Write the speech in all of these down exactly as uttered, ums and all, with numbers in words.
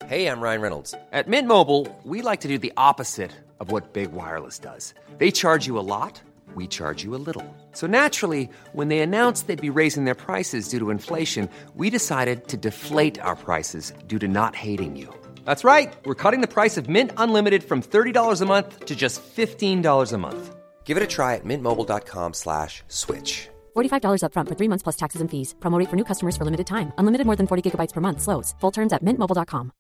Hey, I'm Ryan Reynolds. At Mint Mobile, we like to do the opposite of what Big Wireless does. They charge you a lot, we charge you a little. So naturally, when they announced they'd be raising their prices due to inflation, we decided to deflate our prices due to not hating you. That's right. We're cutting the price of Mint Unlimited from thirty dollars a month to just fifteen dollars a month. Give it a try at mintmobile.com slash switch. forty-five dollars up front for three months plus taxes and fees. Promo rate for new customers for limited time. Unlimited more than forty gigabytes per month. Slows full terms at mint mobile dot com.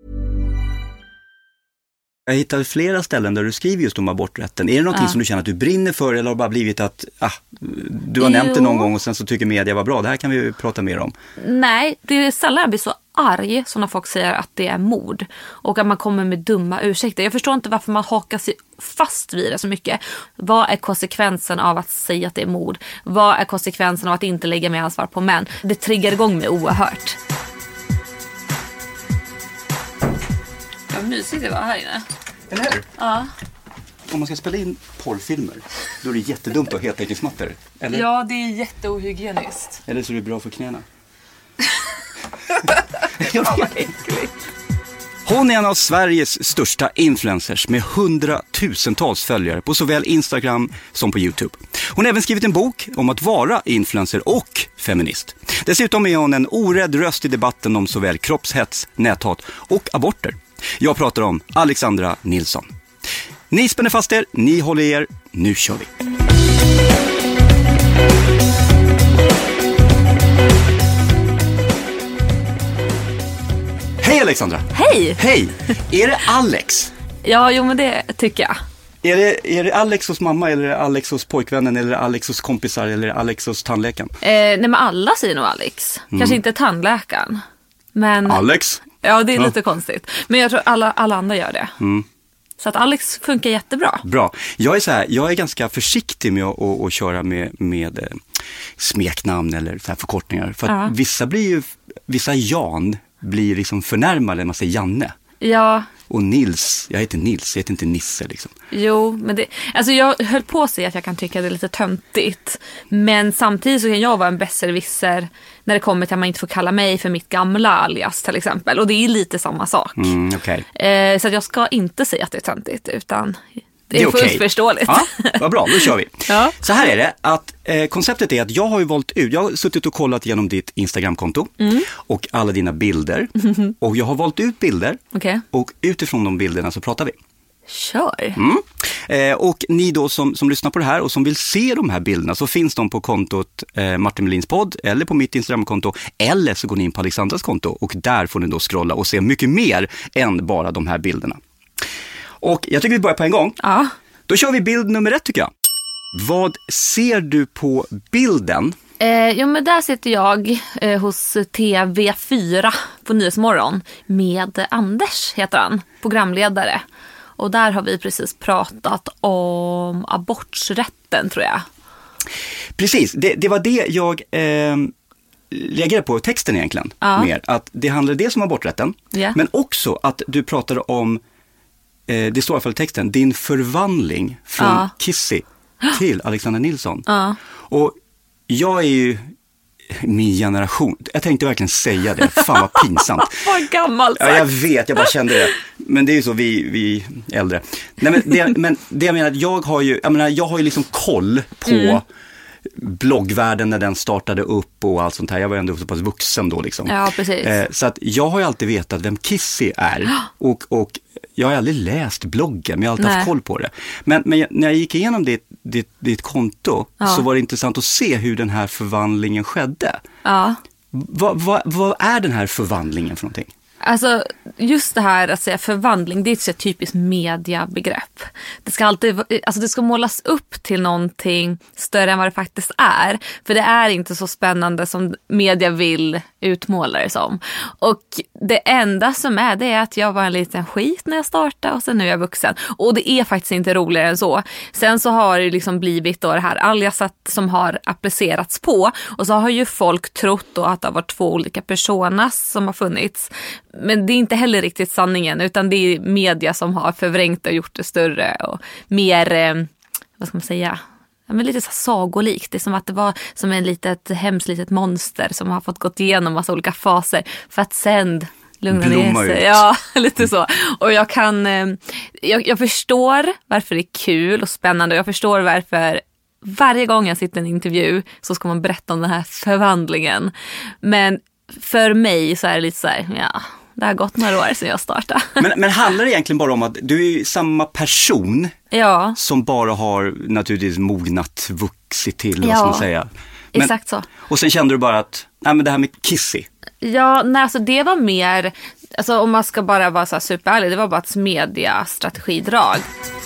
Jag hittade flera ställen där du skriver just om aborträtten. Är det någonting ja. som du känner att du brinner för, eller har det bara blivit att ah, du har jo. nämnt det någon gång och sen så tycker media var bra? Det här kan vi prata mer om. Nej, det är sällan jag blir så arg som när folk säger att det är mord och att man kommer med dumma ursäkter. Jag förstår inte varför man hakar sig fast vid det så mycket. Vad är konsekvensen av att säga att det är mord? Vad är konsekvensen av att inte lägga mer ansvar på män? Det triggar igång mig oerhört. Vad mysigt det var här inne. Eller hur? Ja. Om man ska spela in porrfilmer, då är det jättedumt att ha heltäckningsmattor. Eller? Ja, det är jätteohygieniskt. Eller så är det bra för knäna. Hon är en av Sveriges största influencers med hundratusentals följare på såväl Instagram som på YouTube. Hon har även skrivit en bok om att vara influencer och feminist. Dessutom är hon en orädd röst i debatten om såväl kroppshets, näthat och aborter. Jag pratar om Alexandra Nilsson. Ni spänner fast er, ni håller er, nu kör vi. Hej Alexandra! Hej! Hej! Är det Alex? Ja, jo men det tycker jag. Är det, är det Alex hos mamma, eller är det Alex hos pojkvännen, eller är det Alex hos kompisar, eller är det Alex hos tandläkaren? Eh, nej men alla säger nog Alex. Mm. Kanske inte tandläkaren. Men... Alex? Ja, det är ja. lite konstigt. Men jag tror alla, alla andra gör det. Mm. Så att Alex funkar jättebra. Bra. Jag är så här, jag är ganska försiktig med att, att, att köra med, med eh, smeknamn eller så här förkortningar. För att ja. vissa blir ju, vissa Jan blir liksom förnärmade när man säger Janne. Ja. Och Nils, jag heter Nils, jag heter inte Nisse liksom. Jo, men det, alltså jag höll på att säga att jag kan tycka det är lite töntigt. Men samtidigt så kan jag vara en besserwisser när det kommer till att man inte får kalla mig för mitt gamla alias till exempel. Och det är lite samma sak. Mm, okay. eh, så att jag ska inte säga att det är töntigt, utan det är, det är fullt okay. förståeligt. Ja, vad bra, då kör vi. Ja. Så här är det, att eh, konceptet är att jag har ju valt ut, jag har suttit och kollat genom ditt Instagramkonto mm. och alla dina bilder. Mm. Och jag har valt ut bilder okay. och utifrån de bilderna så pratar vi. Kör. Mm. Eh, och ni då som, som lyssnar på det här och som vill se de här bilderna, så finns de på kontot eh, Martin Melins podd eller på mitt Instagramkonto, eller så går ni in på Alexandras konto och där får ni då scrolla och se mycket mer än bara de här bilderna. Och jag tycker vi börjar på en gång. Ja. Då kör vi bild nummer ett tycker jag. Vad ser du på bilden? Eh, jo men där sitter jag eh, hos T V fyra på Nyhetsmorgon med Anders, heter han, programledare. Och där har vi precis pratat om abortsrätten, tror jag. Precis, det, det var det jag eh, reagerade på texten egentligen. Ja. Mer. Att det handlar dels om aborträtten, yeah. men också att du pratade om, eh, det står i alla fall i texten, din förvandling från ja. Kissy till Alexandra Nilsson. Ja. Och jag är ju min generation. Jag tänkte verkligen säga det. Fan vad pinsamt. Vad gammalt sagt. Ja, jag vet, jag bara kände det. Men det är ju så, vi, vi äldre. Nej, men, det, men det jag menar, att jag har ju, jag menar, jag har ju liksom koll på mm. bloggvärlden när den startade upp och allt sånt här. Jag var ändå så pass vuxen då liksom. Ja, precis. Eh, så att jag har ju alltid vetat vem Kissy är. Och, och jag har aldrig läst bloggen, men jag har alltid Nej. haft koll på det. Men, men när jag gick igenom ditt, ditt, ditt konto ja. så var det intressant att se hur den här förvandlingen skedde. Ja. Vad, vad, vad är den här förvandlingen för någonting? Alltså just det här att säga förvandling, det är ett så typiskt mediabegrepp. Det ska alltid, alltså det ska målas upp till någonting större än vad det faktiskt är. För det är inte så spännande som media vill utmåla det som. Och det enda som är, det är att jag var en liten skit när jag startade och sen nu är jag vuxen. Och det är faktiskt inte roligare än så. Sen så har det liksom blivit då det här aliasat som har applicerats på. Och så har ju folk trott då att det har varit två olika personas som har funnits. Men det är inte heller riktigt sanningen, utan det är media som har förvrängt och gjort det större och mer, eh, vad ska man säga, ja, men lite så sagolikt. Det är som att det var som en litet hemskt litet monster som har fått gått igenom massa olika faser för att sen lugna ner sig. Ja, lite så. Och jag kan, jag, jag förstår varför det är kul och spännande. Jag förstår varför varje gång jag sitter i en intervju så ska man berätta om den här förvandlingen. Men för mig så är det lite så här, ja, det har gått några år sedan jag startade. Men, men handlar det egentligen bara om att du är ju samma person ja. som bara har naturligtvis mognat, vuxit till, ja. vad ska man säga. Men, exakt så. Och sen kände du bara att, nej men det här med Kissy. Ja, nej, alltså det var mer, alltså om man ska bara vara så här superärlig, det var bara ett mediastrategidrag.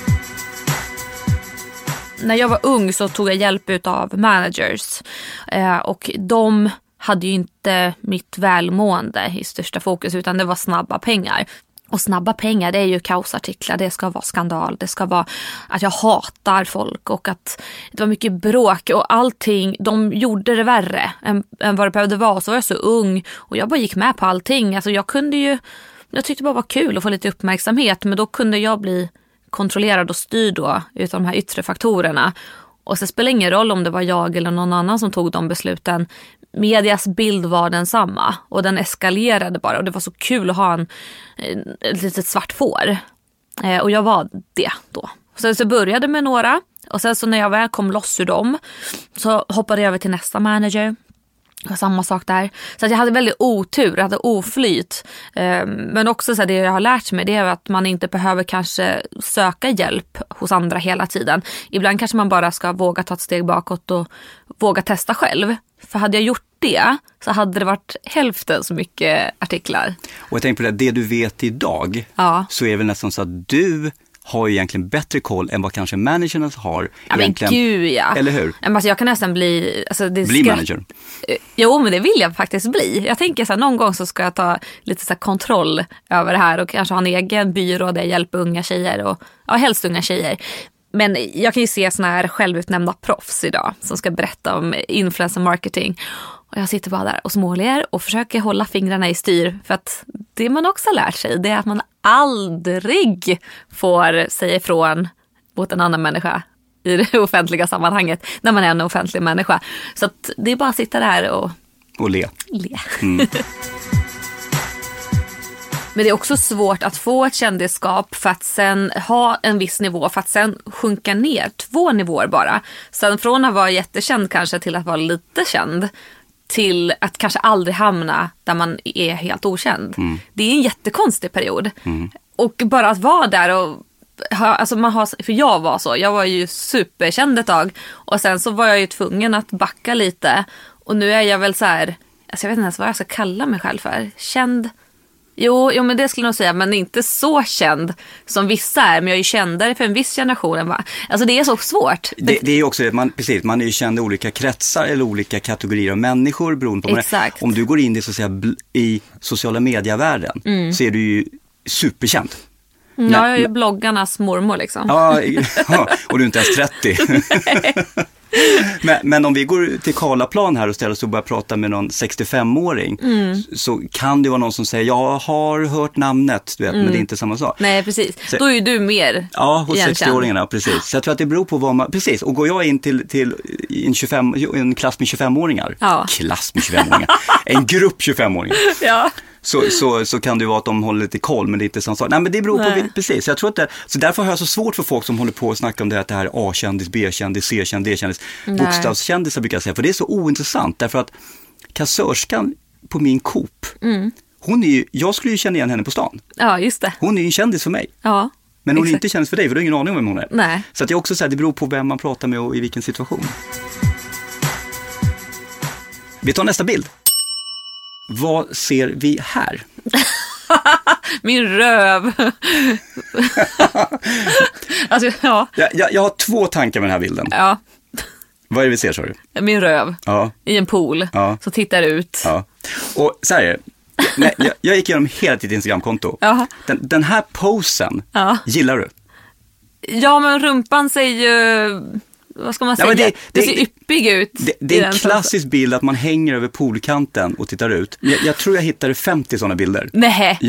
När jag var ung så tog jag hjälp av managers eh, och de hade ju inte mitt välmående i största fokus utan det var snabba pengar. Och snabba pengar, det är ju kaosartiklar, det ska vara skandal, det ska vara att jag hatar folk och att det var mycket bråk och allting, de gjorde det värre än, än vad det behövde vara. Så var jag så ung och jag bara gick med på allting. Alltså jag kunde ju, jag tyckte det bara var kul att få lite uppmärksamhet, men då kunde jag bli kontrollerad och styrd då utav de här yttre faktorerna. Och så spelar ingen roll om det var jag eller någon annan som tog de besluten. Medias bild var densamma och den eskalerade bara och det var så kul att ha en, ett litet svart får. Eh, och jag var det då. Sen så började jag med några och sen så när jag väl kom loss ur dem så hoppade jag över till nästa manager. Det var samma sak där. Så att jag hade väldigt otur, jag hade oflyt. Eh, men också så här, det jag har lärt mig det är att man inte behöver kanske söka hjälp hos andra hela tiden. Ibland kanske man bara ska våga ta ett steg bakåt och våga testa själv. För hade jag gjort det så hade det varit hälften så mycket artiklar. Och jag tänker på det, det du vet idag ja. Så är det väl nästan så att du har ju egentligen bättre koll än vad kanske managern har. Ja egentligen. Men gud ja. Eller hur? Alltså, jag kan nästan bli... Alltså, det bli skratt... manager? Jo, men det vill jag faktiskt bli. Jag tänker så här, någon gång så ska jag ta lite så här kontroll över det här och kanske ha en egen byrå där jag hjälper unga tjejer och ja, helst unga tjejer. Men jag kan ju se såna här självutnämnda proffs idag som ska berätta om influencer marketing. Och jag sitter bara där och småler och försöker hålla fingrarna i styr. För att det man också har lärt sig det är att man aldrig får säga ifrån mot en annan människa i det offentliga sammanhanget när man är en offentlig människa. Så att det är bara att sitta där och, och le. le. Mm. Men det är också svårt att få ett kändisskap för att sen ha en viss nivå, för att sen sjunka ner två nivåer bara. Sen från att vara jättekänd kanske till att vara lite känd till att kanske aldrig hamna där man är helt okänd. Mm. Det är en jättekonstig period. Mm. Och bara att vara där och ha, alltså man har, för jag var så, jag var ju superkänd ett tag och sen så var jag ju tvungen att backa lite och nu är jag väl så här, alltså jag vet inte ens vad jag ska kalla mig själv för. Känd. Jo, jo, men det skulle jag nog säga, men inte så känd som vissa är, men jag är ju kändare för en viss generation än va? Alltså det är så svårt. Det, det är ju också det, man, precis, man är ju känd i olika kretsar eller olika kategorier av människor beroende på Exakt. Om du går in i, så att säga, i sociala medievärlden mm. så är du ju superkänd. Mm, ja, jag är ju bloggarnas mormor liksom. Ja, ja, och du är inte ens trettio. men, men om vi går till Karlaplan här och ställer oss och börjar prata med någon sextiofemåring mm. så kan det vara någon som säger jag har hört namnet, du vet, mm. men det är inte samma sak. Nej, precis. Så, då är ju du mer ja, hos sextio-åringarna, precis. Så jag tror att det beror på vad man, precis, och går jag in till, till en, tjugofem, en klass med tjugofemåringar, ja. klass med tjugofemåringar, en grupp tjugofemåringar. Ja. Så, så, så kan det vara att de håller lite koll, men det är inte samma sak. Nej, men det beror Nej. på, precis. Jag tror att det, så därför har jag så svårt för folk som håller på att snacka om det här, att det här är A-kändis, B-kändis, C-kändis, D-kändis. Bokstavskändisar brukar jag säga, för det är så ointressant. Därför att kassörskan på min Coop, mm. hon är ju, jag skulle ju känna igen henne på stan. Ja, just det. Hon är ju en kändis för mig. Ja. Men hon exakt. är inte kändis för dig, för du har ingen aning om vem hon är. Nej. Så att jag också säger, det beror på vem man pratar med och i vilken situation. Vi tar nästa bild. Vad ser vi här? Min röv. alltså, ja. jag, jag, jag har två tankar med den här bilden. Ja. Vad är det vi ser, så du? Min röv. Ja. I en pool. Ja. Så tittar ut. Ja. Och så här är det. Nej, jag, jag gick igenom hela ditt Instagramkonto. Ja. Den, den här posen, ja. gillar du? Ja, men rumpan ser ju... Vad ska man säga? Ja, det, det, det ser yppig ut. Det, det är en klassisk bild att man hänger över poolkanten och tittar ut. Jag, jag tror jag hittade femtio sådana bilder. Nej. Jo.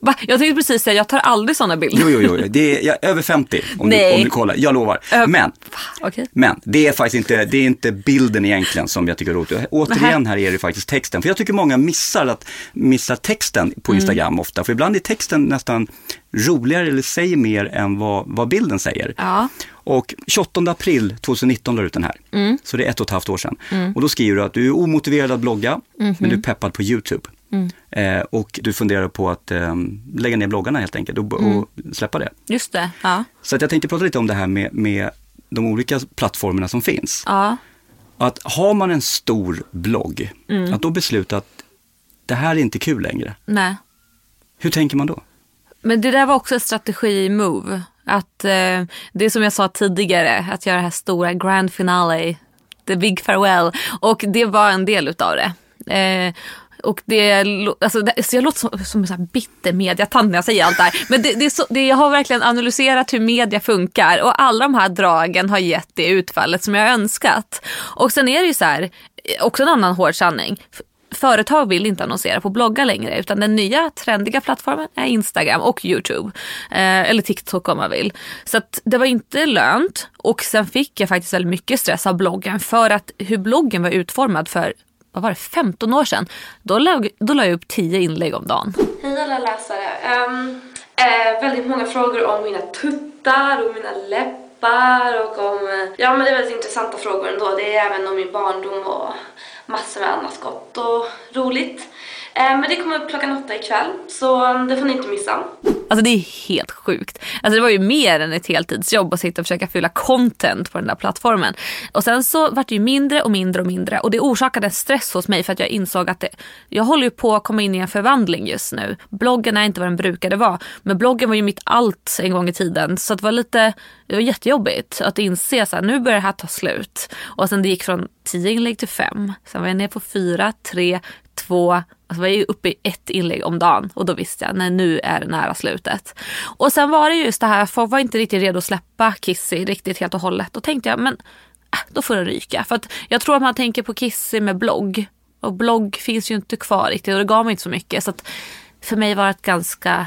Va? Jag tänkte precis säga, jag tar aldrig sådana bilder. Jo, jo, jo. Det är jag, över femtio om du, om du kollar. Jag lovar. Ö- men, okay. men det är faktiskt inte, det är inte bilden egentligen som jag tycker är roligt. Återigen här är det faktiskt texten. För jag tycker många missar, att, missar texten på Instagram mm. ofta. För ibland är texten nästan roligare eller säger mer än vad, vad bilden säger. Ja. Och tjugoåttonde april tjugonitton la ut den här. Mm. Så det är ett och ett halvt år sedan. Mm. Och då skriver du att du är omotiverad att blogga, mm-hmm. men du är peppad på YouTube. Mm. Eh, och du funderar på att eh, lägga ner bloggarna helt enkelt och, mm. och släppa det. Just det, ja. Så att jag tänkte prata lite om det här med, med de olika plattformarna som finns. Ja. Att har man en stor blogg, mm. att då besluta att det här är inte kul längre. Nej. Hur tänker man då? Men det där var också en strategi-move. Att eh, det som jag sa tidigare, att göra det här stora grand finale, the big farewell. Och det var en del utav det. Eh, och det, alltså, det så jag låter som, som en sån här bitter mediatant när jag säger allt där. Men det, det är så, det, jag har verkligen analyserat hur media funkar. Och alla de här dragen har gett det utfallet som jag har önskat. Och sen är det ju så här, också en annan hård sanning. Företag vill inte annonsera på bloggar längre, utan den nya trendiga plattformen är Instagram och YouTube. Eh, eller TikTok om man vill. Så att det var inte lönt. Och sen fick jag faktiskt väldigt mycket stress av bloggen. För att hur bloggen var utformad för, vad var det, femton år sedan. Då la, då la jag upp tio inlägg om dagen. Hej alla läsare. Um, eh, väldigt många frågor om mina tuttar och mina läppar. Och om, ja men det är väldigt intressanta frågor ändå. Det är även om min barndom och massor med annat gott och roligt. Eh, men det kommer upp klockan åtta ikväll, så det får ni inte missa. Alltså det är helt sjukt. Alltså det var ju mer än ett heltidsjobb att sitta och försöka fylla content på den där plattformen. Och sen så var det ju mindre och mindre och mindre. Och det orsakade stress hos mig för att jag insåg att det, jag håller ju på att komma in i en förvandling just nu. Bloggen är inte vad den brukade vara. Men bloggen var ju mitt allt en gång i tiden. Så det var lite, det var jättejobbigt att inse så här, nu börjar det här ta slut. Och sen det gick från tio inlägg till fem. Sen var jag ner på fyra, tre, två. Alltså var jag ju uppe i ett inlägg om dagen. Och då visste jag, nej nu är det nära slutet. Och sen var det just det här, folk var inte riktigt redo att släppa Kissy riktigt helt och hållet. Då tänkte jag, men äh, då får det ryka. För att jag tror att man tänker på Kissy med blogg. Och blogg finns ju inte kvar riktigt. Och det gav mig inte så mycket. Så att för mig var det ett ganska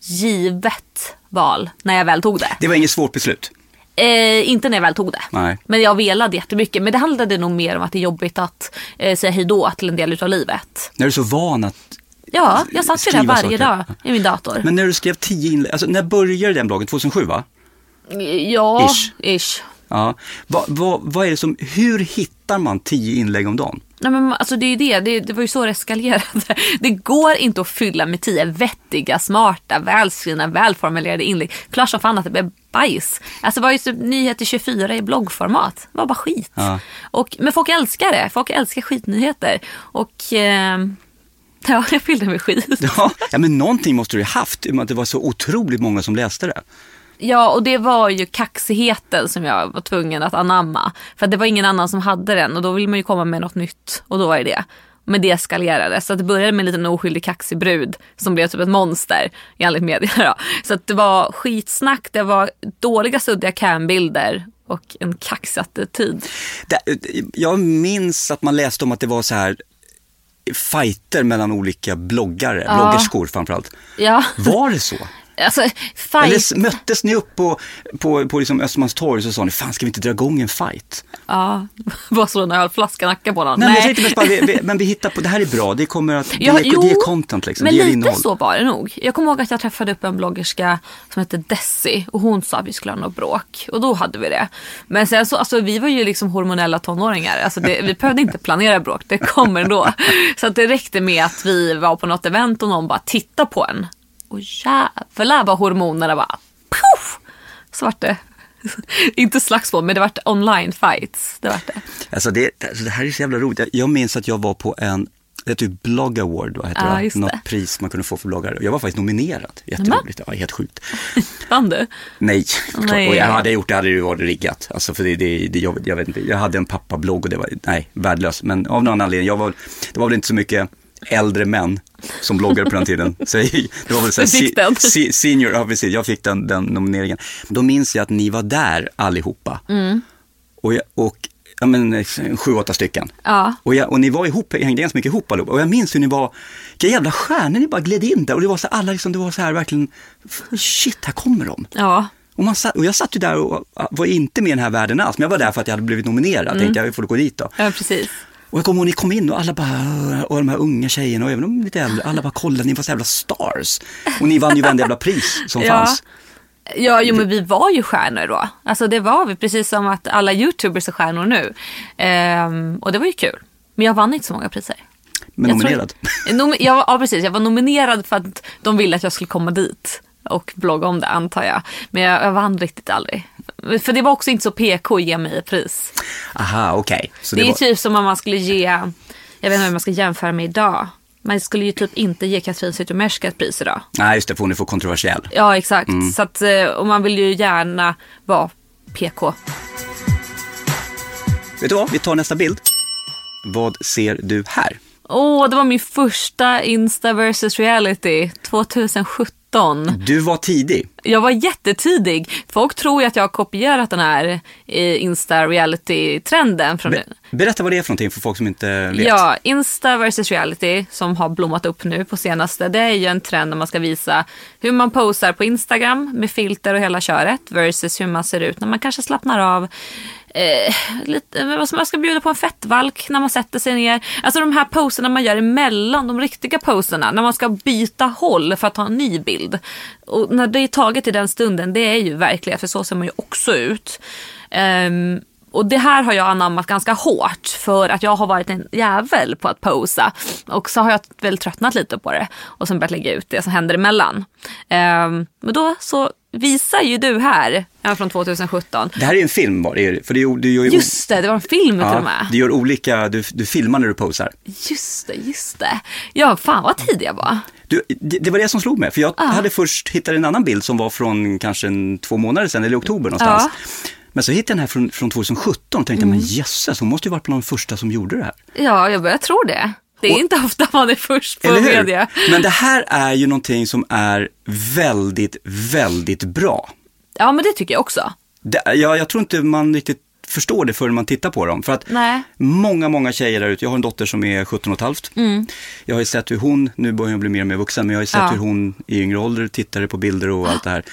givet val när jag väl tog det. Det var inget svårt beslut. Eh, inte när jag väl tog det. Nej. Men jag velade jättemycket. Men det handlade nog mer om att det är jobbigt att eh, säga hejdå till en del av livet. När du är så van att Ja, jag satt ju där varje saker. dag i min dator. Men när du skrev tio inlägg, alltså när började den bloggen? tjugohundrasju va? Ja, ish. ish. Ja. Va, va, vad är det som, hur hittar man tio inlägg om dagen? Nej, men alltså det är ju det. det, det var ju så det eskalerade. Det går inte att fylla med tio vettiga, smarta, välskrivna, välformulerade inlägg. Klart som fan att det blev bajs. Alltså var ju så nyheter tjugofyra i bloggformat. Det var bara skit. Ja. Och, men folk älskar det. Folk älskar skitnyheter. Och eh, ja, jag fyllde med skit. Ja, ja, men någonting måste du ju haft. Att det var så otroligt många som läste det. Ja, och det var ju kaxigheten som jag var tvungen att anamma. För att det var ingen annan som hade den. Och då vill man ju komma med något nytt. Och då var det det. Men det eskalerade. Så att det började med en liten oskyldig kaxig brud som blev typ ett monster i alla medier. Så att det var skitsnack. Det var dåliga suddiga cambilder och en kaxig attityd. Jag minns att man läste om att det var så här fighter mellan olika bloggare. Ja. Bloggerskor framförallt. Ja. Var det så? Alltså, fight. Eller möttes ni upp på, på, på liksom Östermalmstorg så sa ni, fan ska vi inte dra igång en fight? Ja, bara slå en flaska nacka på någon. Nej, Nej. Men, jag tänkte bara, vi, vi, men vi hittar på, det här är bra, det kommer att, det, ja, är, jo, det är content liksom, men det är lite innehåll. Så var det nog. Jag kommer ihåg att jag träffade upp en bloggerska som hette Desi och hon sa att vi skulle ha något bråk och då hade vi det. Men sen så, alltså vi var ju liksom hormonella tonåringar, alltså det, vi behövde inte planera bråk, det kommer ändå. Så att det räckte med att vi var på något event och någon bara tittade på en. Och jävlar vad hormonerna bara puff, så vart det inte slagsmål, men det vart online fights. Det vart det. Alltså det, alltså det här är så jävla roligt. Jag, jag minns att jag var på en det är typ Blog Award, vad heter ja, det? Något det. Pris man kunde få för bloggare. Jag var faktiskt nominerad. Jätteroligt. Ja, helt sjukt. Vann du? Nej. Nej. Och jag hade gjort det, hade det varit riggat. Alltså för det, det, det jag, jag vet inte. Jag hade en pappablogg och det var nej, värdelös. Men av någon anledning, jag var, det var väl inte så mycket äldre män som bloggade på den tiden. Så det var väl så här, se, se, senior, ja, precis, jag fick den, den nomineringen. Då minns jag att ni var där allihopa. Mm. Och, jag, och ja, men, sju, åtta stycken. Ja. Och, jag, och ni var ihop, hängde ganska mycket ihop allihop. Och jag minns hur ni var, vilka jävla stjärnor ni bara gled in där. Och det var så alla liksom, det var så här verkligen, shit, här kommer de. Ja. Och, man satt, och jag satt ju där och var inte med i den här världen alls. Men jag var där för att jag hade blivit nominerad. Mm. Tänkte jag får gå dit då. Ja, precis. Och jag kom och ni kom in och alla bara, och de här unga tjejerna och även de lite äldre, alla bara kollade, ni var så jävla stars. Och ni vann ju varenda jävla pris som ja. fanns. Ja, jo, men vi var ju stjärnor då. Alltså det var vi, precis som att alla YouTubers är stjärnor nu. Ehm, och det var ju kul. Men jag vann inte så många priser. Men jag nominerad? Tror, nom, jag, ja, precis. Jag var nominerad för att de ville att jag skulle komma dit och blogga om det, antar jag. Men jag, jag vann riktigt aldrig. För det var också inte så P K att ge mig ett pris. Aha, okej. Okay. Det, det är var... typ som om man skulle ge, jag vet inte hur man ska jämföra med idag. Man skulle ju typ inte ge Katrin Zytomierska ett pris idag. Nej, just det, för hon är för kontroversiell. Ja, exakt. Mm. Så att, och man vill ju gärna vara P K. Vet du vad? Vi tar nästa bild. Vad ser du här? Åh, oh, det var min första Insta versus reality tjugohundrasjutton. Du var tidig. Jag var jättetidig. Folk tror ju att jag har kopierat den här Insta reality-trenden. Från Be- berätta vad det är för någonting för folk som inte vet. Ja, Insta versus reality som har blommat upp nu på senaste. Det är ju en trend när man ska visa hur man posar på Instagram med filter och hela köret versus hur man ser ut när man kanske slappnar av. Eh, lite, vad som man ska bjuda på en fettvalk när man sätter sig ner. Alltså de här poserna man gör emellan de riktiga poserna när man ska byta håll för att ta en ny bild. Och när det är taget i den stunden, det är ju verkligen, för så ser man ju också ut. Um, och det här har jag anammat ganska hårt för att jag har varit en jävel på att posa. Och så har jag väl tröttnat lite på det och sen börjat lägga ut det som händer emellan. Um, men då så visar ju du här från tjugohundrasjutton. Det här är en film bara, för det, du gör ju... Just det, det var en film ja, till och med. Du gör olika, du, du filmar när du posar. Just det, just det. Ja, fan vad tidig jag var. Du, det, det var det som slog mig, för jag ah. hade först hittat en annan bild som var från kanske en, två månader sedan, eller i oktober någonstans. Ja. Men så hittade jag den här från, från tjugohundrasjutton och tänkte, mm. men jösses, hon måste ju varit bland de första som gjorde det här. Ja, jag börjar tro det. Det är och, inte ofta man är först på media. Men det här är ju någonting som är väldigt, väldigt bra. Ja, men det tycker jag också. Det, ja, jag tror inte man riktigt förstår det förrän man tittar på dem. För att Nej. många, många tjejer där ute, jag har en dotter som är sjutton och ett halvt. Mm. Jag har ju sett hur hon, nu börjar jag bli mer och mer vuxen, men jag har ju sett ja. hur hon i yngre ålder tittade på bilder och allt det här.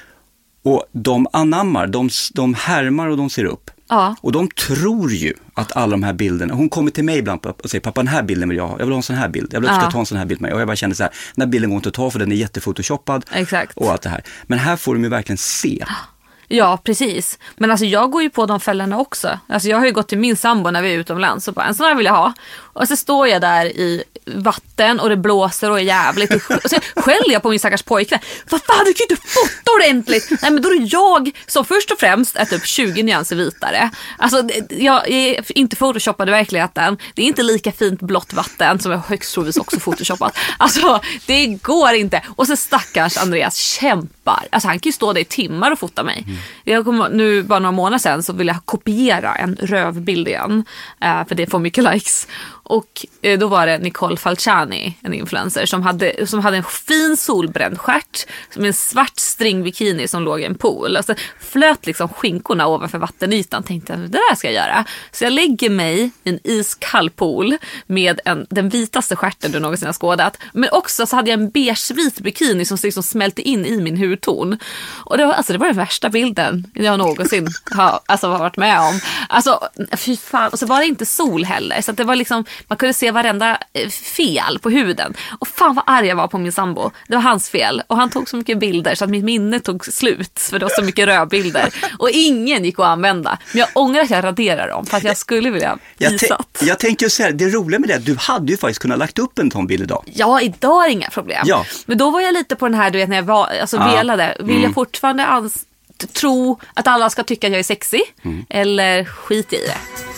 Och de anammar, de, de härmar och de ser upp. Ja. Och de tror ju att alla de här bilderna, hon kommer till mig ibland och säger, pappa, den här bilden vill jag ha, jag vill ha en sån här bild, jag vill att du ska ta en sån här bild med mig. Och jag bara kände så här, den här bilden går inte att ta för den är jättefotoshoppad. Exakt. Och allt det här. Men här får de ju verkligen se. Ja, precis. Men alltså jag går ju på de fällorna också. Alltså jag har ju gått till min sambo när vi är utomlands och bara, en sån här vill jag ha. Och så står jag där i vatten och det blåser och är jävligt. Och så skäller jag på min stackars pojkvän. Vad fan, du kan ju inte fota ordentligt. Nej, men då är det jag som först och främst är typ tjugo nyanser vitare. Alltså jag är inte photoshoppad i verkligheten. Det är inte lika fint blått vatten som jag högst troligtvis också photoshopat. Alltså det går inte. Och så stackars Andreas kämpar. Alltså han kan ju stå där i timmar och fota mig. Mm. Jag kom, nu bara några månader sedan så ville jag kopiera en rövbild igen. Uh, för det får mycket likes. Och uh, då var det Nicole Falciani, en influencer, som hade, som hade en fin solbränd stjärt med en svart stringbikini som låg i en pool. Alltså flöt liksom skinkorna ovanför vattenytan. Tänkte jag, det där ska jag göra. Så jag lägger mig i en iskall pool med en, den vitaste stjärten du någonsin har skådat. Men också så hade jag en beigevit bikini som liksom smälte in i min hudton. Och det var, alltså, det var den värsta bilden jag någonsin har, alltså, har varit med om. Alltså, fy fan. Och så var det inte sol heller. Så att det var liksom, man kunde se varenda fel på huden. Och fan vad arg jag var på min sambo. Det var hans fel. Och han tog så mycket bilder så att mitt minne tog slut. För det var så mycket rödbilder. Och ingen gick att använda. Men jag ångrar att jag raderar dem. För att jag skulle vilja visat. Jag, t- jag tänker så här, det roliga med det, du hade ju faktiskt kunnat lagt upp en sån bild idag. Ja, idag är inga problem. Ja. Men då var jag lite på den här, du vet när jag var, alltså ja. velade. Vill mm. jag fortfarande ans- tro att alla ska tycka att jag är sexy? Mm. Eller skit i det?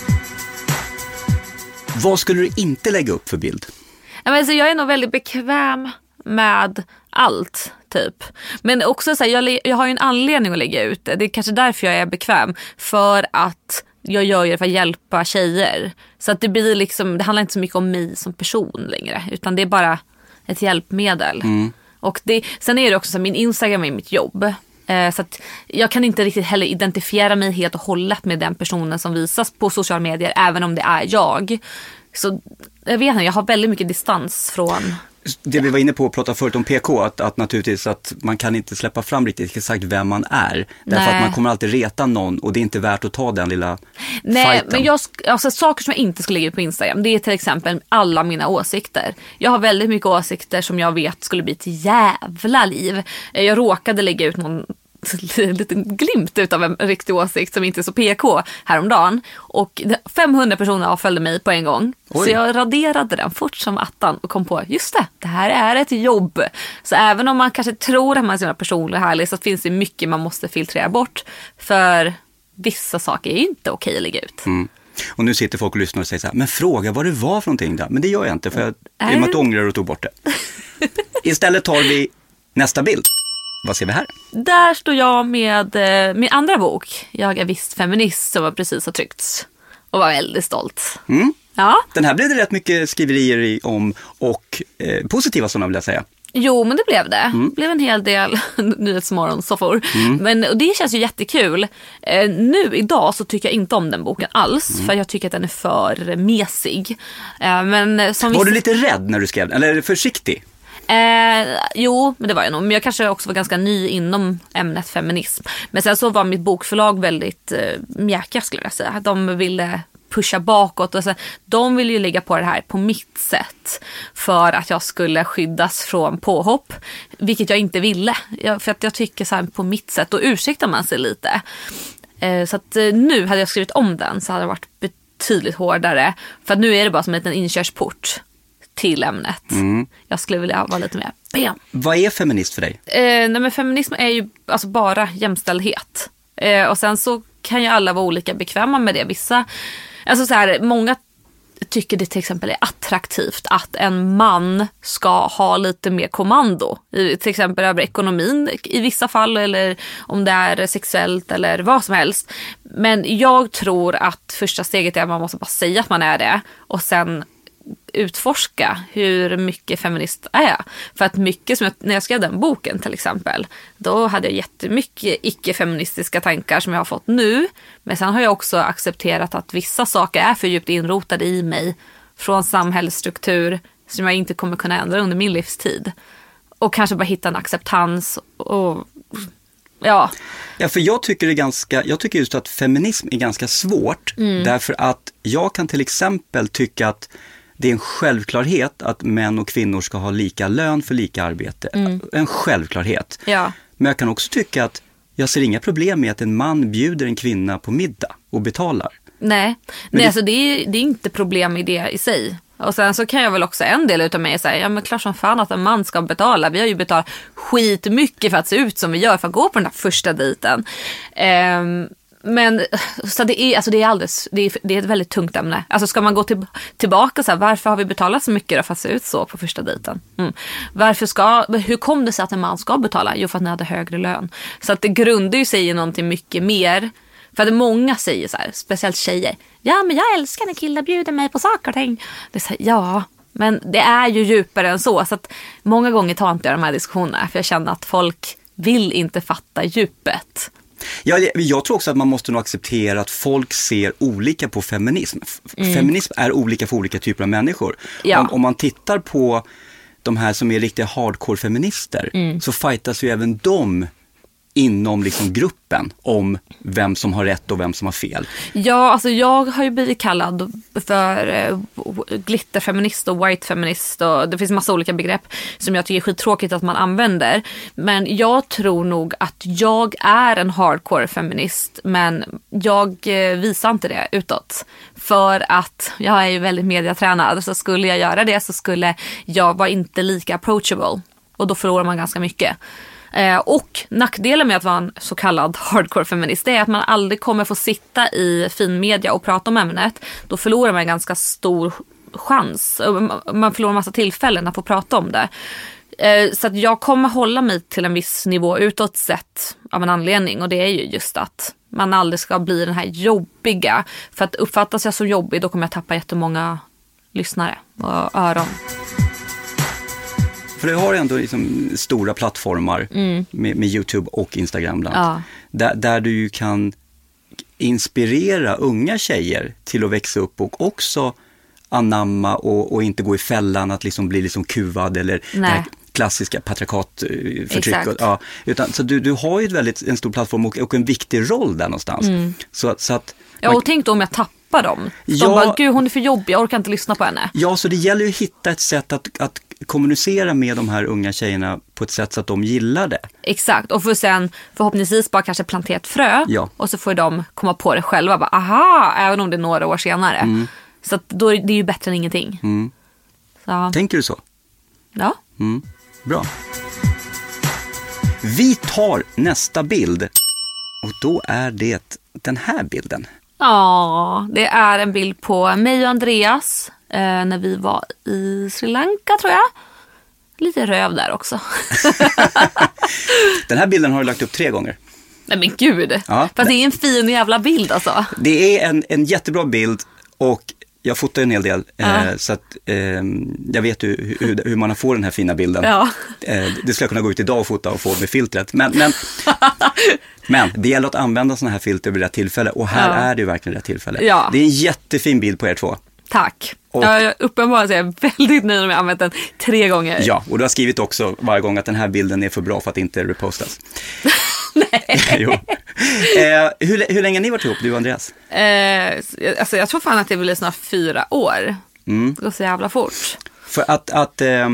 Vad skulle du inte lägga upp för bild? Alltså, jag är nog väldigt bekväm med allt, typ. Men också så här, jag, jag har ju en anledning att lägga ut det. Det är kanske därför jag är bekväm. För att jag gör det för att hjälpa tjejer. Så att det blir liksom, det handlar inte så mycket om mig som person längre. Utan det är bara ett hjälpmedel. Mm. Och det, sen är det också så här, min Instagram är mitt jobb. Eh, så att jag kan inte riktigt heller identifiera mig helt och hållet med den personen som visas på sociala medier, även om det är jag. Så jag vet inte, jag har väldigt mycket distans från... Det vi var inne på att prata förut om P K, att, att naturligtvis att man kan inte släppa fram riktigt exakt vem man är. Därför Nej. att man kommer alltid reta någon och det är inte värt att ta den lilla Nej, fighten. men jag, alltså, saker som jag inte skulle lägga ut på Instagram, det är till exempel alla mina åsikter. Jag har väldigt mycket åsikter som jag vet skulle bli ett jävla liv. Jag råkade lägga ut någon liten glimt utav en riktig åsikt som inte är så P K häromdagen. Och femhundra personer avföljde mig på en gång. Oj. Så jag raderade den fort som attan och kom på, just det, det här är ett jobb. Så även om man kanske tror att man är så personlig och härlig, så finns det mycket man måste filtrera bort. För vissa saker är inte okej att lägga ut. Mm. Och nu sitter folk och lyssnar och säger så här, men fråga vad det var för någonting där. Men det gör jag inte, för jag, äh. i och med att du ångrar och tog bort det. Istället tar vi nästa bild. Vad ser vi här? Där står jag med eh, min andra bok. Jag är visst feminist, som var precis har tryckts. Och var väldigt stolt. Mm. Ja. Den här blev det rätt mycket skriverier i om och eh, positiva sådana vill jag säga. Jo, men det blev det. Mm. Det blev en hel del Nyhetsmorgon-soffor. Mm. Men och det känns ju jättekul. Eh, nu idag så tycker jag inte om den boken alls. Mm. För jag tycker att den är för mesig. Eh, men som var vi... du lite rädd när du skrev den? Eller är du försiktig? Eh, jo, men det var jag nog. Men jag kanske också var ganska ny inom ämnet feminism. Men sen så var mitt bokförlag väldigt eh, mjäkiga, skulle jag säga. De ville pusha bakåt. Och så, de ville ju lägga på det här på mitt sätt. För att jag skulle skyddas från påhopp. Vilket jag inte ville. Jag, för att jag tycker så här, på mitt sätt, då ursäktar man sig lite. Eh, så att eh, nu hade jag skrivit om den, så hade det varit betydligt hårdare. För att nu är det bara som en liten inkörsport till ämnet. Mm. Jag skulle vilja vara lite mer bam. Vad är feminist för dig? Eh, nej men feminism är ju alltså bara jämställdhet. Eh, och sen så kan ju alla vara olika bekväma med det. Vissa, alltså så här, många tycker det till exempel är attraktivt att en man ska ha lite mer kommando. I, till exempel över ekonomin i vissa fall, eller om det är sexuellt eller vad som helst. Men jag tror att första steget är att man måste bara säga att man är det. Och sen utforska hur mycket feminist är jag. För att mycket, som jag, när jag skrev den boken till exempel, då hade jag jättemycket icke-feministiska tankar som jag har fått nu. Men sen har jag också accepterat att vissa saker är för djupt inrotade i mig från samhällsstruktur som jag inte kommer kunna ändra under min livstid. Och kanske bara hitta en acceptans och ja. Ja, för jag tycker det är ganska, jag tycker just att feminism är ganska svårt. Mm. Därför att jag kan till exempel tycka att det är en självklarhet att män och kvinnor ska ha lika lön för lika arbete. Mm. En självklarhet. Ja. Men jag kan också tycka att jag ser inga problem med att en man bjuder en kvinna på middag och betalar. Nej, Nej det... Alltså det, är, det är inte problem i det i sig. Och sen så kan jag väl också en del utav mig säga, ja men klart som fan att en man ska betala. Vi har ju betalat skitmycket för att se ut som vi gör för att gå på den här första dejten. Um, Men så det är alltså det är alldeles det är, det är ett väldigt tungt ämne. Alltså ska man gå till, tillbaka så här, varför har vi betalat så mycket då för att se ut så på första dejten? Mm. Varför ska hur kom det sig att en man ska betala? Jo, för att ni hade högre lön. Så att det grundar ju sig i någonting mycket mer. För att många säger så här, speciellt tjejer, ja men jag älskar när killar bjuder mig på saker och ting. Det är så här, ja, men det är ju djupare än så. Så att många gånger tar inte jag de här diskussionerna, för jag känner att folk vill inte fatta djupet. Ja, jag tror också att man måste nog acceptera att folk ser olika på feminism. Mm. Feminism är olika för olika typer av människor. Ja. Om, om man tittar på de här som är riktiga hardcore-feminister mm. så fightas ju även de inom liksom gruppen om vem som har rätt och vem som har fel. Ja, alltså jag har ju blivit kallad för eh, glitterfeminist och white-feminist och det finns massa olika begrepp som jag tycker är skittråkigt att man använder. Men jag tror nog att jag är en hardcore-feminist, men jag eh, visar inte det utåt. För att jag är ju väldigt mediatränad, så skulle jag göra det så skulle jag vara inte lika approachable. Och då förlorar man ganska mycket. Eh, och nackdelen med att vara en så kallad hardcore-feminist är att man aldrig kommer få sitta i finmedia och prata om ämnet. Då förlorar man en ganska stor chans. Man förlorar en massa tillfällen att få prata om det. Eh, så att jag kommer hålla mig till en viss nivå utåt sett av en anledning. Och det är ju just att man aldrig ska bli den här jobbiga. För att uppfattas jag som jobbig, då kommer jag tappa jättemånga lyssnare och öron. För du har ändå liksom stora plattformar mm. med, med YouTube och Instagram bland annat. Ja. Där, där du ju kan inspirera unga tjejer till att växa upp och också anamma och, och inte gå i fällan att liksom bli liksom kuvad eller det här klassiska patriarkatförtryck. Och, ja, utan, så du, du har ju ett väldigt, en stor plattform och, och en viktig roll där någonstans. Mm. Så, så att, ja, och tänk då om jag tappar dem. De ja, bara, gud hon är för jobbig, jag orkar inte lyssna på henne. Ja, så det gäller ju att hitta ett sätt att, att kommunicera med de här unga tjejerna på ett sätt så att de gillar det. Exakt, och för sen förhoppningsvis bara kanske plantera ett frö ja. och så får de komma på det själva. Bara, aha, även om det är några år senare. Mm. Så att då är det ju bättre än ingenting. Mm. Så. Tänker du så? Ja. Mm. Bra. Vi tar nästa bild. Och då är det den här bilden. Ja, det är en bild på mig och Andreas eh, när vi var i Sri Lanka, tror jag. Lite röv där också. Den här bilden har du lagt upp tre gånger. Nej men gud, ja, fast det är en fin jävla bild alltså. Det är en, en jättebra bild och jag fotar en hel del ja. eh, så att eh, jag vet hur, hur, hur man får den här fina bilden. Ja. Eh, det skulle jag kunna gå ut idag och fota och få med filtret. Men, men, men det gäller att använda såna här filter vid rätt tillfälle och här ja. är det ju verkligen rätt tillfälle. Ja. Det är en jättefin bild på er två. Tack. Och, jag uppenbarligen är jag väldigt nöjd om jag använt den tre gånger. Ja, och du har skrivit också varje gång att den här bilden är för bra för att inte repostas. Nej. Jo. Eh, hur, hur länge har ni varit ihop, du och Andreas? Eh, alltså jag tror fan att det blir snart fyra år. Mm. Det går så jävla fort. För att, att eh,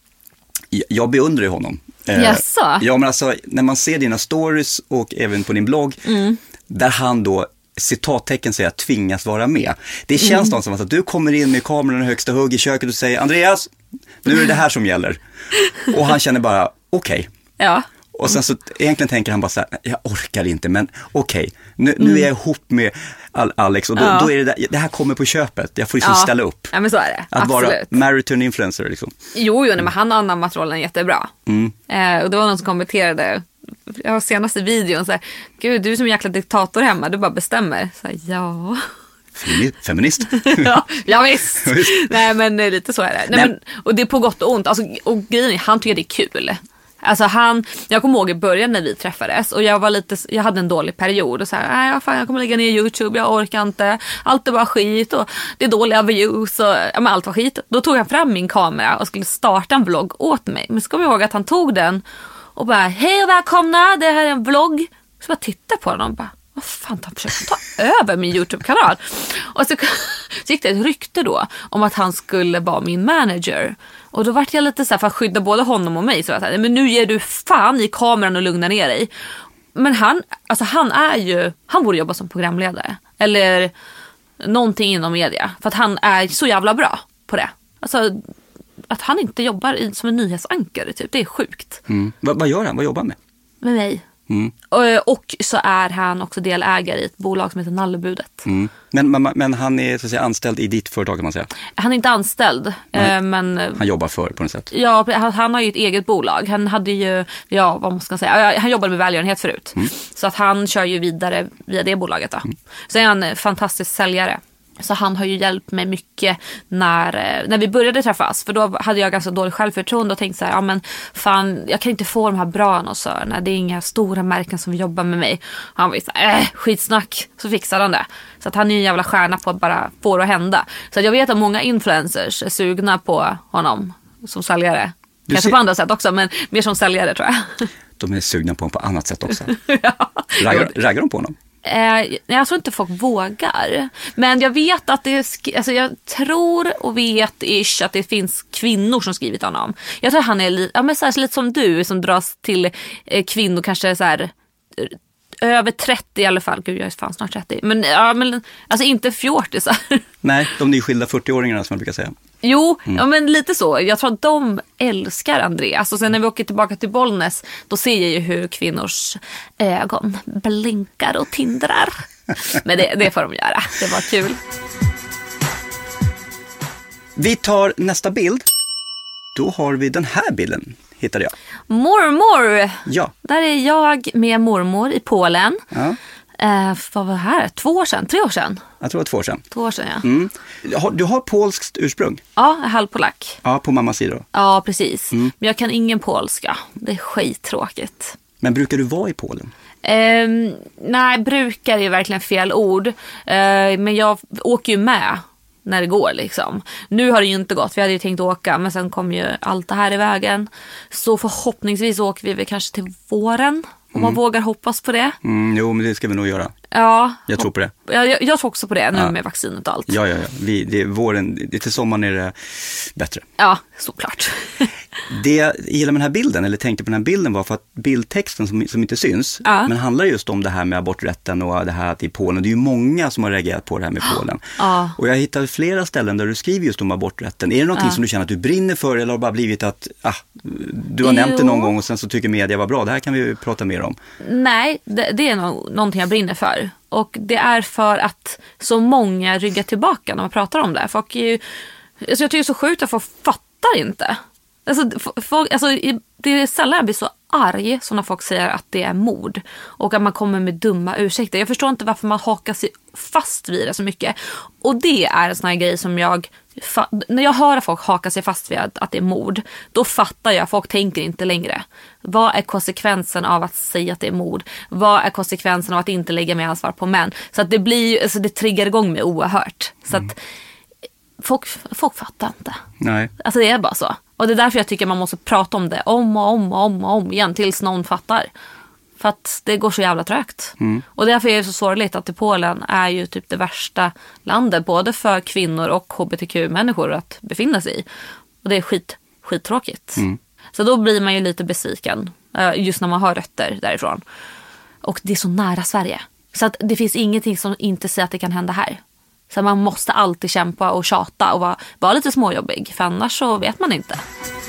jag beundrar ju honom. Eh, Jaså? Ja, men alltså när man ser dina stories och även på din blogg, mm. där han då citattecken säger att tvingas vara med. Det känns mm. någonstans att du kommer in med kameran i högsta hugg i köket och säger Andreas, nu är det det här som gäller. Och han känner bara, okej. Okay. Ja. Och sen så egentligen tänker han bara så här, jag orkar inte, men okej, okay, nu, nu är jag ihop med Alex och då, ja. då är det där, det här kommer på köpet, jag får liksom ja. ställa upp. Ja, men så är det. Att Absolut. vara married to an influencer liksom. Jo, jo, nej, men han har anammat rollen jättebra. Mm. Eh, och det var någon som kommenterade, jag har senaste videon så här, gud du är som en jäkla diktator hemma, du bara bestämmer. Så här, ja... Feminist. ja, ja visst. Nej men lite så är det. Nej, men, och det är på gott och ont. Alltså, och grejen är, han tycker det är kul. Alltså han, jag kommer ihåg i början när vi träffades och jag var lite, jag hade en dålig period och så här, nej fan jag kommer lägga ner YouTube, jag orkar inte, allt är bara skit och det är dåliga views och ja, men allt var skit. Då tog jag fram min kamera och skulle starta en vlogg åt mig. Men så kommer jag ihåg att han tog den och bara, hej och välkomna, det här är en vlogg. Så bara tittade på den och bara, vad fan, han försökte ta över min YouTube-kanal. Och så, så gick det ett rykte då om att han skulle vara min manager. Och då vart jag lite så här, för att skydda både honom och mig, så jag sa, men nu ger du fan i kameran och lugna ner dig. Men han, alltså han är ju, han borde jobba som programledare. Eller någonting inom media. För att han är så jävla bra på det. Alltså att han inte jobbar i, som en nyhetsankare typ, det är sjukt. Mm. Vad, vad gör han? Vad jobbar han med? Med mig. Mm. Och, och så är han också delägare i ett bolag som heter Nallebudet. Mm. Men, men, men han är så att säga anställd i ditt företag kan man säga? Han är inte anställd. Eh, men, han jobbar för på något sätt? Ja, han, han har ju ett eget bolag. Han hade ju, ja vad man ska säga, han jobbade med välgörenhet förut. Mm. Så att han kör ju vidare via det bolaget då. Mm. Så är han en fantastisk säljare. Så han har ju hjälpt mig mycket när, när vi började träffas. För då hade jag ganska dålig självförtroende och tänkte så här, ja men fan, jag kan inte få de här bra annonsörerna. Det är inga stora märken som jobbar med mig. Och han var ju så här, äh, skitsnack. Så fixade han det. Så att han är ju en jävla stjärna på att bara få det att hända. Så att jag vet att många influencers är sugna på honom som säljare. Du Kanske ser... på andra sätt också, men mer som säljare tror jag. De är sugna på honom på annat sätt också. ja. Raggar, raggar de på honom? Eh, jag tror inte folk vågar. Men jag vet att det är, alltså jag tror och vet ish att det finns kvinnor som skrivit honom. Jag tror han är li, ja, men så här, lite som du som dras till eh, kvinnor kanske så här över trettio i alla fall. Gud, jag är fan snart trettio. Men, ja, men alltså inte fjortisar. Nej, de nyskilda fyrtio-åringarna som man brukar säga. Jo, mm. ja, men lite så. Jag tror att de älskar Andreas. Och sen när vi åker tillbaka till Bollnäs, då ser jag ju hur kvinnors ögon blinkar och tindrar. Men det, det får de göra. Det var kul. Vi tar nästa bild. Då har vi den här bilden, hittade jag. Mormor! Ja. Där är jag med mormor i Polen. Ja. Eh, vad var det här? Två år sedan? Tre år sedan? Jag tror det var två år sedan. Två år sedan, ja. Mm. Har, du har polskt ursprung? Ja, halvpolack. Ja, på mammas sida då? Ja, precis. Mm. Men jag kan ingen polska. Det är skittråkigt. Men brukar du vara i Polen? Eh, nej, brukar är verkligen fel ord. Eh, men jag åker ju med när det går liksom. Nu har det ju inte gått. Vi hade ju tänkt åka, men sen kom ju allt det här i vägen. Så förhoppningsvis åker vi väl kanske till våren. Om man mm. vågar hoppas på det. Mm, jo, men det ska vi nog göra. Ja. Jag tror på det. Jag, jag, jag tror också på det nu ja. med vaccinet och allt. Ja, ja, ja. Vi, det är våren, det, till sommaren är det bättre. Ja, såklart. Det jag gillar med den här bilden, eller tänkte på den här bilden, var för att bildtexten som, som inte syns, ja. men handlar just om det här med aborträtten och det här att i Polen. Det är ju många som har reagerat på det här med Polen. Ja. Och jag hittade flera ställen där du skriver just om aborträtten. Är det någonting ja. som du känner att du brinner för, eller har det bara blivit att ah, du har jo. nämnt det någon gång och sen så tycker media var bra? Det här kan vi ju prata mer om. Nej, det, det är nog någonting jag brinner för. Och det är för att så många ryggar tillbaka när man pratar om det. Folk är ju, alltså jag tycker det är så sjukt att folk fattar inte. Alltså, folk, alltså, det är sällan jag blir så arg som när folk säger att det är mord. Och att man kommer med dumma ursäkter. Jag förstår inte varför man hakar sig fast vid det så mycket. Och det är en sån här grej som jag... När jag hör att folk hakar sig fast vid att det är mord, då fattar jag att folk tänker inte längre. Vad är konsekvensen av att säga att det är mord? Vad är konsekvensen av att inte lägga mer ansvar på män? Så att det blir, alltså det triggar igång mig oerhört. Så att folk, folk fattar inte. Nej. Alltså det är bara så. Och det är därför jag tycker man måste prata om det om och om och om och om igen tills någon fattar. För att det går så jävla trögt. Mm. Och därför är det så sorgligt att i Polen är ju typ det värsta landet både för kvinnor och hbtq-människor att befinna sig i. Och det är skit, skittråkigt. Mm. Så då blir man ju lite besviken just när man har rötter därifrån. Och det är så nära Sverige. Så att det finns ingenting som inte säger att det kan hända här. Så man måste alltid kämpa och tjata och vara, vara lite småjobbig. För annars så vet man inte.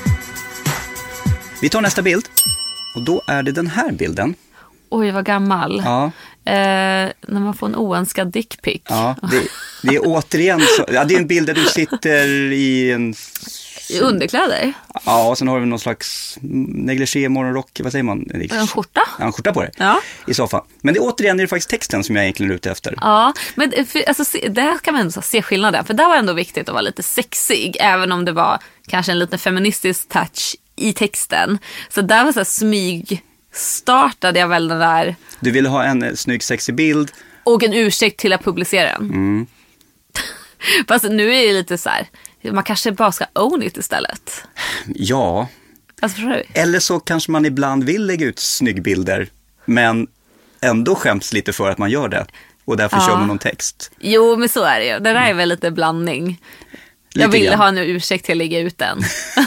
Vi tar nästa bild. Och då är det den här bilden. Oj, vad gammal. Ja. Eh, när man får en oönskad dickpic. Ja, det, det är återigen så, ja, det är en bild där du sitter i en... I underkläder? Ja, och sen har vi någon slags negligé, morgonrock, vad säger man? En skjorta? Ja, en skjorta på det. Ja. I soffan. Men det återigen är det faktiskt texten som jag egentligen är ute efter. Ja, men för, alltså, där kan man ändå se skillnaden. För där var det ändå viktigt att vara lite sexig. Även om det var kanske en liten feministisk touch i texten. Så där var så här smyg... startade jag väl den där... Du ville ha en snygg, sexig bild. Och en ursäkt till att publicera den. Mm. Fast nu är det lite så här... Man kanske bara ska own it istället. Ja. Alltså, förstår du? Eller så kanske man ibland vill lägga ut snyggbilder. Men ändå skäms lite för att man gör det. Och därför ja. kör man någon text. Jo, men så är det ju. Det där är väl lite blandning. Lite jag ville grann. ha en ursäkt till att lägga ut den.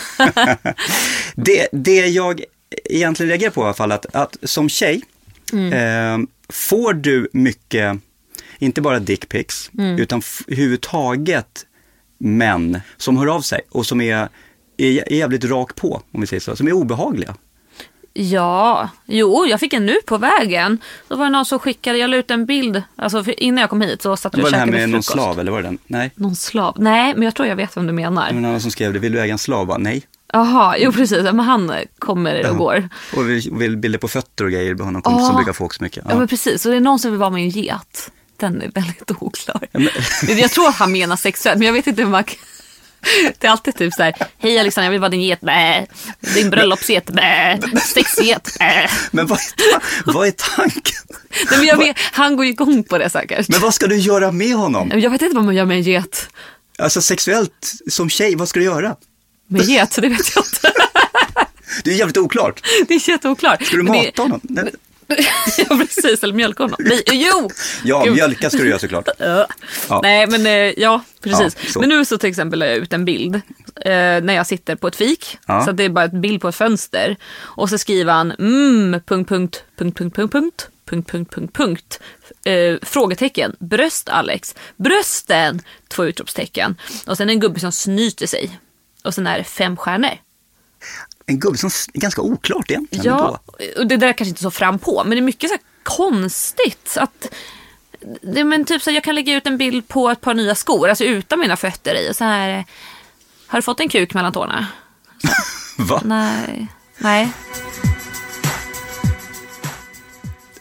det, det jag... egentligen reagerar på i alla fall att, att som tjej mm. eh, får du mycket, inte bara dickpics mm. utan f- överhuvudtaget män som hör av sig och som är, är, är jävligt rak på, om vi säger så, som är obehagliga. Ja, jo, jag fick en nu på vägen. Då var det någon som skickade, jag la ut en bild, alltså för innan jag kom hit så satt jag och käkade med frukost. Var det här med någon slav eller var det den? Nej. Någon slav? Nej, men jag tror jag vet vem du menar. Men någon som skrev det, vill du äga en slav? Va? Nej. Jaha, jo precis, men han kommer och ja. går. Och vill, vill bilder på fötter och grejer på honom, kompis oh. som brukar få så mycket. Ja. ja, men precis, och det är någon som vill vara med en get. Den är väldigt oklar. Ja, men... jag tror att han menar sexuellt, men jag vet inte hur man... Det är alltid typ så här: hej Alexander, jag vill vara din get. Bä. Din bröllopsget. Bä. Sexget. Bä. Men vad är, ta- vad är tanken? Nej, men jag vet, han går igång på det säkert. Men vad ska du göra med honom? Jag vet inte vad man gör med en get. Alltså sexuellt som tjej, vad ska du göra? Med get, det vet jag inte. Det är jävligt oklart. Det är jätteoklart. Ska du mata det... honom? Nej. Ja, precis, eller mjölka honom. Nej, jo! Ja, Gud. Mjölka ska du göra såklart. Ja. Ja. Nej, men ja, precis. Ja, men nu så till exempel la jag ut en bild eh, när jag sitter på ett fik. Ja. Så det är bara ett bild på ett fönster. Och så skriver han mm, punkt, punkt, punkt, punkt, punkt, punkt, punkt, punkt, punkt, punkt, eh, frågetecken, bröst Alex, brösten, två utropstecken. Och sen en gubbe som snyter sig. Och sen är det fem stjärnor. En gubbe som är ganska oklart egentligen. Ja, och det där är kanske inte så fram på, men det är mycket så här konstigt att det, men typ så här, jag kan lägga ut en bild på ett par nya skor, alltså utan mina fötter i, och så här, har du fått en kuk mellan tårna? Va? Nej. Nej.